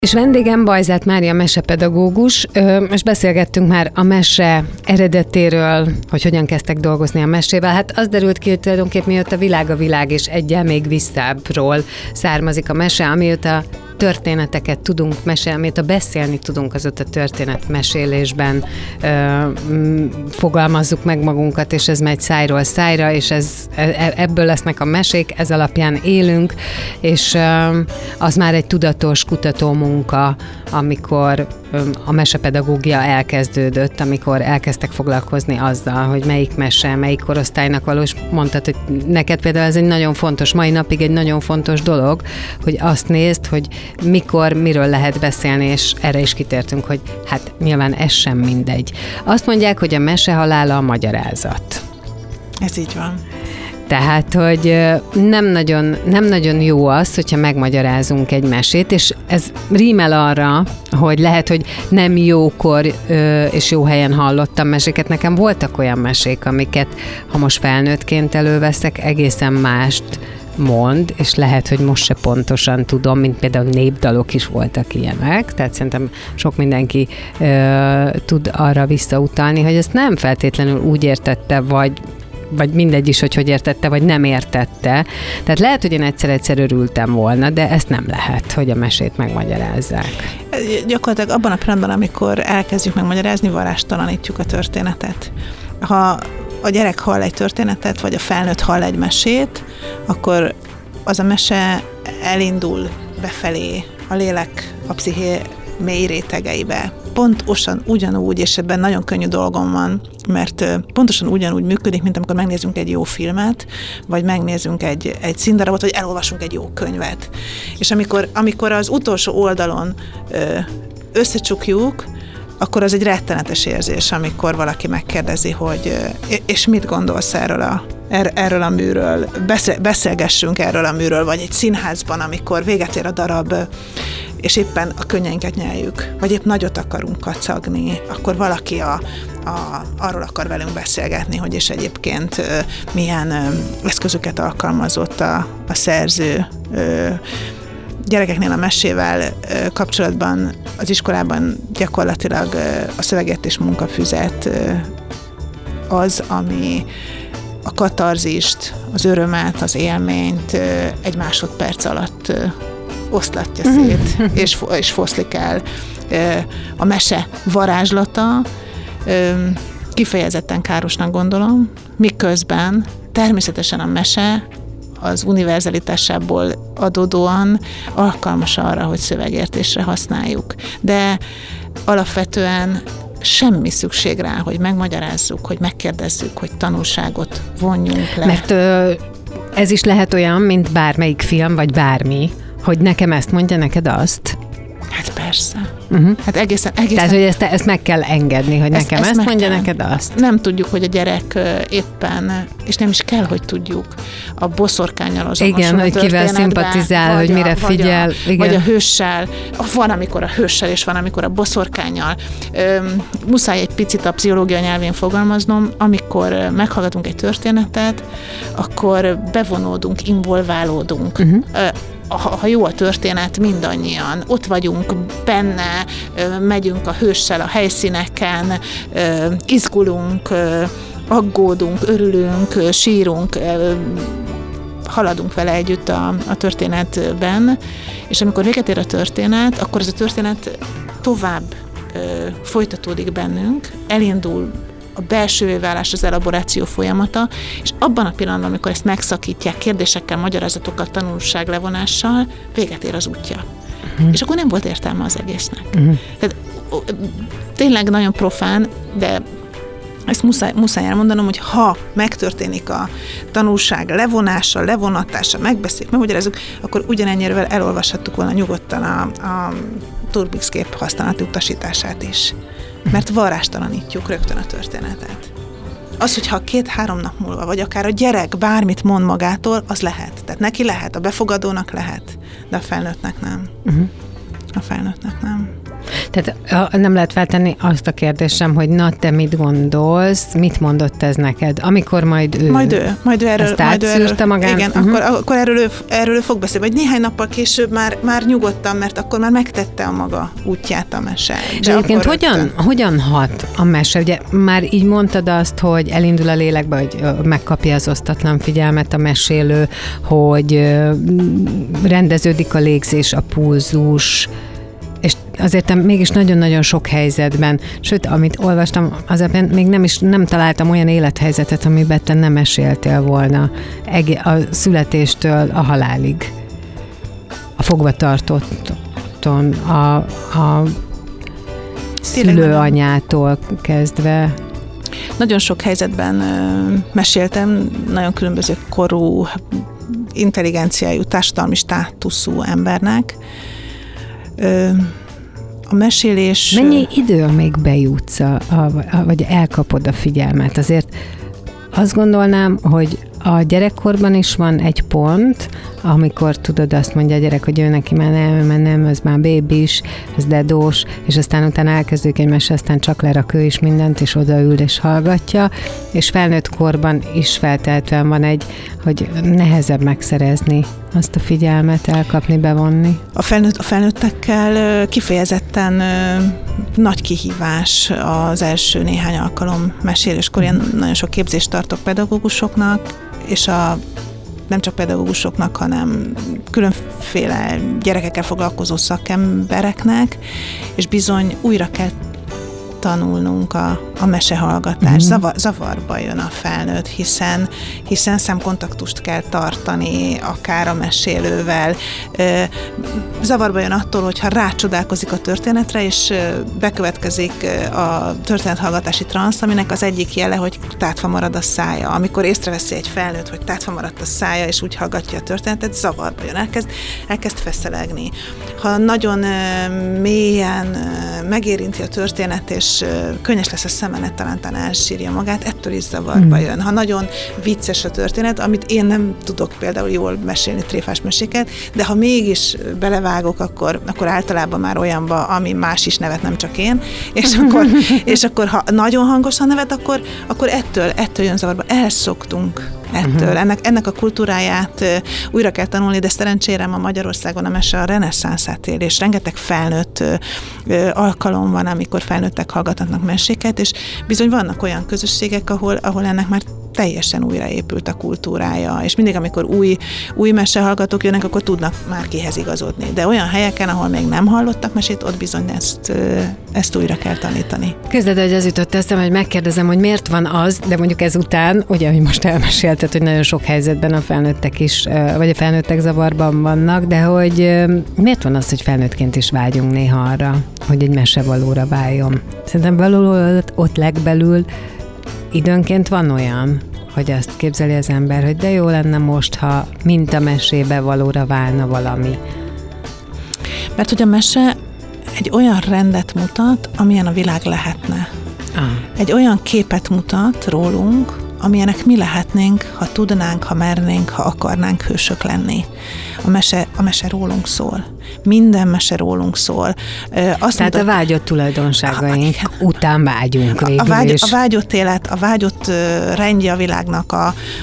És vendégem Bajzát Mária mesepedagógus. Most beszélgettünk már a mese eredetéről, hogy hogyan kezdtek dolgozni a mesével. Hát az derült ki, hogy tulajdonképpen mióta a világ és egyel még visszábbról származik a mese, amióta történeteket tudunk mesélni, amióta beszélni tudunk, azóta történetmesélésben fogalmazzuk meg magunkat, és ez megy szájról szájra, és ebből lesznek a mesék, ez alapján élünk, és az már egy tudatos kutatómunka, amikor a mesepedagógia elkezdődött, amikor elkezdtek foglalkozni azzal, hogy melyik mese, melyik korosztálynak valós. Mondtad, hogy neked például ez egy nagyon fontos, mai napig egy nagyon fontos dolog, hogy azt nézd, hogy mikor, miről lehet beszélni, és erre is kitértünk, hogy hát nyilván ez sem mindegy. Azt mondják, hogy a mese halála a magyarázat. Ez így van. Tehát, hogy nem nagyon jó az, hogyha megmagyarázunk egy mesét, és ez rímel arra, hogy lehet, hogy nem jókor és jó helyen hallottam meséket. Nekem voltak olyan mesék, amiket, ha most felnőttként előveszek, egészen mást mond, és lehet, hogy most se pontosan tudom, mint például népdalok is voltak ilyenek, tehát szerintem sok mindenki tud arra visszautalni, hogy ezt nem feltétlenül úgy értette, vagy mindegy is, hogy értette, vagy nem értette. Tehát lehet, hogy én egyszer örültem volna, de ezt nem lehet, hogy a mesét megmagyarázzák. Gyakorlatilag abban a pillanatban, amikor elkezdjük megmagyarázni, varástalanítjuk a történetet. Ha a gyerek hall egy történetet, vagy a felnőtt hall egy mesét, akkor az a mese elindul befelé a lélek, a psziché mély rétegeibe. Pontosan ugyanúgy, és ebben nagyon könnyű dolgom van, mert pontosan ugyanúgy működik, mint amikor megnézünk egy jó filmet, vagy megnézünk egy színdarabot, vagy elolvasunk egy jó könyvet. És amikor az utolsó oldalon összecsukjuk, akkor az egy rettenetes érzés, amikor valaki megkérdezi, hogy és mit gondolsz erről a műről, beszélgessünk erről a műről, vagy egy színházban, amikor véget ér a darab, és éppen a könnyeinket nyeljük, vagy épp nagyot akarunk kacagni, akkor valaki arról akar velünk beszélgetni, hogy és egyébként milyen eszközöket alkalmazott a szerző. Gyerekeknél a mesével kapcsolatban az iskolában gyakorlatilag a szövegértés munkafüzet az, ami a katarzist, az örömet, az élményt egy másodperc alatt oszlatja szét, és foszlik el. A mese varázslata kifejezetten károsnak gondolom, miközben természetesen a mese az univerzalitásából adódóan alkalmas arra, hogy szövegértésre használjuk. De alapvetően semmi szükség rá, hogy megmagyarázzuk, hogy megkérdezzük, hogy tanulságot vonjunk le. Mert ez is lehet olyan, mint bármelyik film, vagy bármi, hogy nekem ezt mondja, neked azt. Hát persze. Hát egészen. Tehát, hogy ezt meg kell engedni, hogy nekem ezt mondja, neked azt. Nem tudjuk, hogy a gyerek éppen, és nem is kell, hogy tudjuk, a boszorkánnyal azonosul. Igen, hogy kivel szimpatizál, hogy mire figyel. Vagy a hőssel. Van, amikor a hőssel, és van, amikor a boszorkánnyal. Muszáj egy picit a pszichológia nyelvén fogalmaznom, amikor meghallgatunk egy történetet, akkor bevonódunk, involválódunk. Ha jó a történet, mindannyian ott vagyunk benne, megyünk a hőssel a helyszíneken, izgulunk, aggódunk, örülünk, sírunk, haladunk vele együtt a történetben, és amikor véget ér a történet, akkor ez a történet tovább folytatódik bennünk, elindul a belső válás, az elaboráció folyamata, és abban a pillanatban, amikor ezt megszakítják kérdésekkel, magyarázatokkal, tanulság levonással, véget ér az útja. És akkor nem volt értelme az egésznek. Tehát tényleg nagyon profán, de ezt muszáj elmondanom, hogy ha megtörténik a tanulság levonása, levonatása, megbeszéljük, megmagyarázzuk, akkor ugyanennyire elolvashattuk volna nyugodtan a Turbix gép használati utasítását is. Mert varástalanítjuk rögtön a történetet. Az, hogyha 2-3 nap múlva, vagy akár a gyerek bármit mond magától, az lehet. Tehát neki lehet, a befogadónak lehet, de a felnőttnek nem. A felnőttnek nem. Tehát nem lehet feltenni azt a kérdésem, hogy na, te mit gondolsz, mit mondott ez neked, amikor majd ő erről, ezt átszűrte magán? Igen, akkor erről ő fog beszélni, vagy néhány nappal később már nyugodtan, mert akkor már megtette a maga útját a mese. De egyébként hogyan hat a mese? Ugye már így mondtad azt, hogy elindul a lélekbe, hogy megkapja az osztatlan figyelmet a mesélő, hogy rendeződik a légzés, a pulzus, és azért mégis nagyon-nagyon sok helyzetben, sőt, amit olvastam, azért még nem találtam olyan élethelyzetet, amiben te nem meséltél volna a születéstől a halálig. A fogvatartotton, a szülőanyától kezdve. Nagyon sok helyzetben meséltem, nagyon különböző korú, intelligenciájú, társadalmi státuszú embernek. A mesélés... Mennyi idő, amíg bejutsz, vagy elkapod a figyelmet? Azért azt gondolnám, hogy a gyerekkorban is van egy pont, amikor tudod, azt mondja a gyerek, hogy ő neki már nem, ez már bébis, ez dedós, és aztán utána elkezdődik egy mese, aztán csak lerak ő is mindent, és odaül és hallgatja, és felnőtt korban is feltehetően van egy, hogy nehezebb megszerezni azt a figyelmet, elkapni, bevonni. A felnőttekkel kifejezetten nagy kihívás az első néhány alkalom meséléskor. Én nagyon sok képzést tartok pedagógusoknak, és nem csak pedagógusoknak, hanem különféle gyerekekkel foglalkozó szakembereknek, és bizony újra kell tanulnunk a mesehallgatás. Zavarba jön a felnőtt, hiszen szemkontaktust kell tartani, akár a mesélővel. Zavarba jön attól, hogyha rácsodálkozik a történetre, és bekövetkezik a történethallgatási transz, aminek az egyik jele, hogy tátva marad a szája. Amikor észreveszi egy felnőtt, hogy tátva maradt a szája, és úgy hallgatja a történetet, zavarba jön, elkezd feszelegni. Ha nagyon mélyen megérinti a történet, és könnyes lesz a szemenet, talán elsírja magát, ettől is zavarba jön. Ha nagyon vicces a történet, amit én nem tudok például jól mesélni, tréfás meséket, de ha mégis belevágok, akkor általában már olyanba, ami más is nevet, nem csak én, és akkor ha nagyon hangosan nevet, akkor ettől jön zavarba. Elszoktunk ettől. Ennek a kultúráját újra kell tanulni, de szerencsére ma Magyarországon a mese a reneszánszát él, és rengeteg felnőtt alkalom van, amikor felnőttek hallgatnak meséket, és bizony vannak olyan közösségek, ahol ennek már teljesen újraépült a kultúrája, és mindig, amikor új mesehallgatók jönnek, akkor tudnak már kihez igazodni. De olyan helyeken, ahol még nem hallottak mesét, ott bizony ezt újra kell tanítani. Képzeld, hogy ez jutott eszembe, hogy megkérdezem, hogy miért van az, de mondjuk ezután, ugye, hogy most elmesélted, hogy nagyon sok helyzetben a felnőttek is, vagy a felnőttek zavarban vannak, de hogy miért van az, hogy felnőttként is vágyunk néha arra, hogy egy mesevalóra váljon? Szerintem valahol ott legbelül időnként van olyan, hogy azt képzeli az ember, hogy de jó lenne most, ha mint a mesébe valóra válna valami. Mert hogy a mese egy olyan rendet mutat, amilyen a világ lehetne. Egy olyan képet mutat rólunk, amilyenek mi lehetnénk, ha tudnánk, ha mernénk, ha akarnánk hősök lenni. A mese rólunk szól. Minden mese rólunk szól. Tehát a vágyott tulajdonságaink után vágyunk végül is. A vágyott élet, a vágyott rendje a világnak,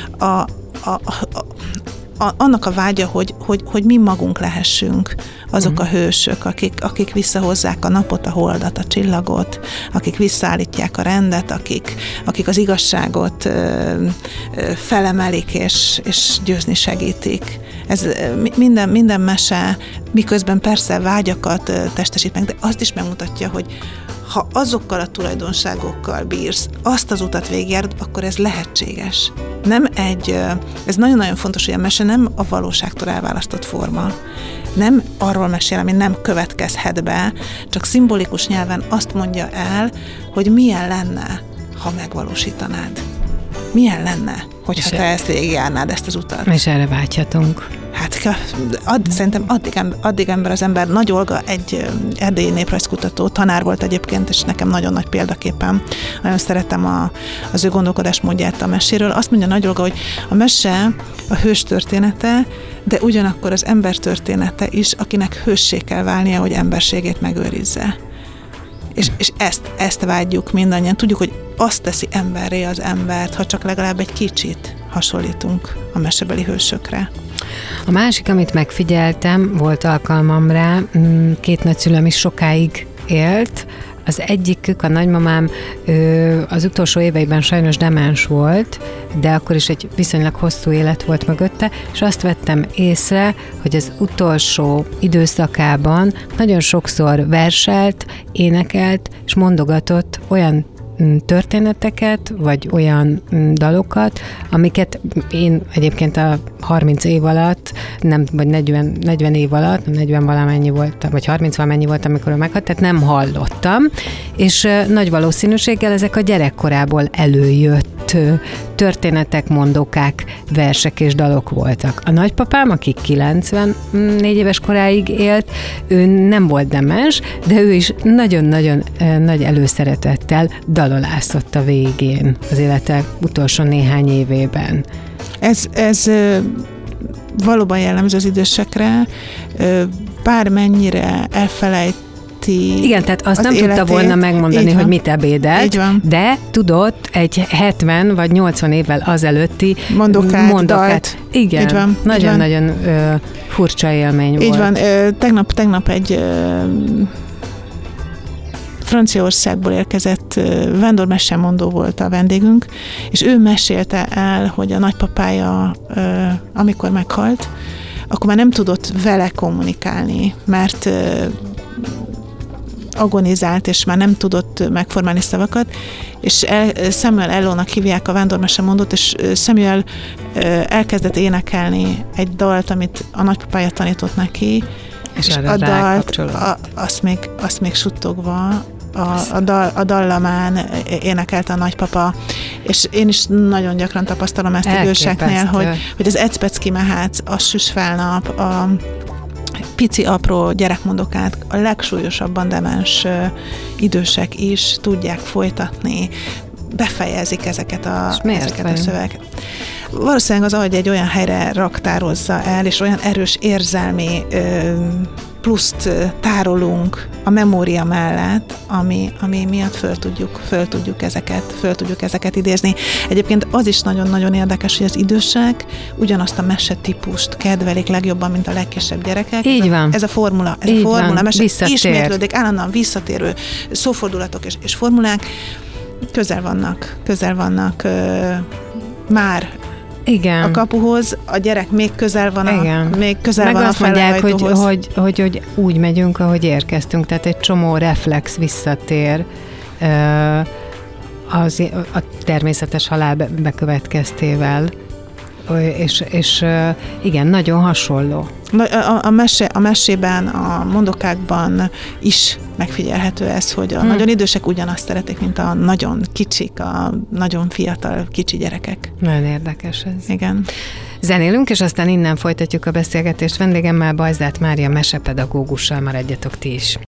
annak a vágya, hogy mi magunk lehessünk azok a hősök, akik visszahozzák a napot, a holdat, a csillagot, akik visszaállítják a rendet, akik az igazságot felemelik és győzni segítik. Ez minden mese, miközben persze vágyakat testesít meg, de azt is megmutatja, hogy ha azokkal a tulajdonságokkal bírsz, azt az utat végigjárod, akkor ez lehetséges. Ez nagyon-nagyon fontos, hogy a mese nem a valóságtól elválasztott forma. Nem arról mesél, ami nem következhet be, csak szimbolikus nyelven azt mondja el, hogy milyen lenne, ha megvalósítanád. Milyen lenne, hogyha te ezt végigjárnád, ezt az utat. És erre vágyhatunk. Hát szerintem addig ember az ember. Nagy Olga egy erdélyi néprajzkutató, tanár volt egyébként, és nekem nagyon nagy példaképem. Nagyon szeretem az ő gondolkodásmódját a meséről. Azt mondja Nagy Olga, hogy a mese a hős története, de ugyanakkor az ember története is, akinek hőssé kell válnia, hogy emberségét megőrizze. És ezt vágyjuk mindannyian. Tudjuk, hogy azt teszi emberré az embert, ha csak legalább egy kicsit hasonlítunk a mesebeli hősökre. A másik, amit megfigyeltem, volt alkalmam rá, 2 nagyszülőm is sokáig élt. Az egyikük, a nagymamám, az utolsó éveiben sajnos demens volt, de akkor is egy viszonylag hosszú élet volt mögötte, és azt vettem észre, hogy az utolsó időszakában nagyon sokszor verselt, énekelt, és mondogatott olyan történeteket, vagy olyan dalokat, amiket én egyébként a 30 év alatt, vagy 40 év alatt, 40 valamennyi voltam, vagy 30 valamennyi voltam, amikor ő meghalt, tehát nem hallottam, és nagy valószínűséggel ezek a gyerekkorából előjött történetek, mondókák, versek és dalok voltak. A nagypapám, aki 94 éves koráig élt, ő nem volt demens, de ő is nagyon-nagyon nagy előszeretettel dalolászott a végén, az élete utolsó néhány évében. Ez valóban jellemző az idősekre, bármennyire elfelejti. Igen, tehát azt nem tudta volna megmondani, hogy mit ebédelt, de tudott egy 70 vagy 80 évvel azelőtti mondokát. Igen, nagyon-nagyon furcsa élmény volt. Így van, tegnap egy Franciaországból érkezett vándormesemondó volt a vendégünk, és ő mesélte el, hogy a nagypapája, amikor meghalt, akkor már nem tudott vele kommunikálni, mert agonizált, és már nem tudott megformálni szavakat, és Samuel Ellónak hívják a vándormesemondót, és Samuel elkezdett énekelni egy dalt, amit a nagypapája tanított neki, és a dalt, azt még suttogva a dallamán énekelte a nagypapa, és én is nagyon gyakran tapasztalom ezt időseknél, hogy az ecpecki mehác, a süsfelnap, a pici apró gyerekmondokát a legsúlyosabban demens idősek is tudják folytatni, befejezik ezeket a szövegeket. Valószínűleg az agy egy olyan helyre raktározza el, és olyan erős érzelmi pluszt tárolunk a memória mellett, ami miatt föl tudjuk ezeket idézni. Egyébként az is nagyon-nagyon érdekes, hogy az idősek ugyanazt a mesetípust kedvelik legjobban, mint a legkisebb gyerekek. Így van. Ez a formula, mese ismétlődik, állandóan visszatérő szófordulatok és formulák. Közel vannak már igen. a kapuhoz, a gyerek még közel van a felhajtóhoz. Hogy úgy megyünk, ahogy érkeztünk, tehát egy csomó reflex visszatér a természetes halál bekövetkeztével, és igen, nagyon hasonló. A mesében, a mondokákban is megfigyelhető ez, hogy a nagyon idősek ugyanazt szeretik, mint a nagyon kicsik, a nagyon fiatal kicsi gyerekek. Nagyon érdekes ez. Igen. Zenélünk, és aztán innen folytatjuk a beszélgetést vendégemmel, Bajzát Mária mesepedagógussal, maradjatok ti is.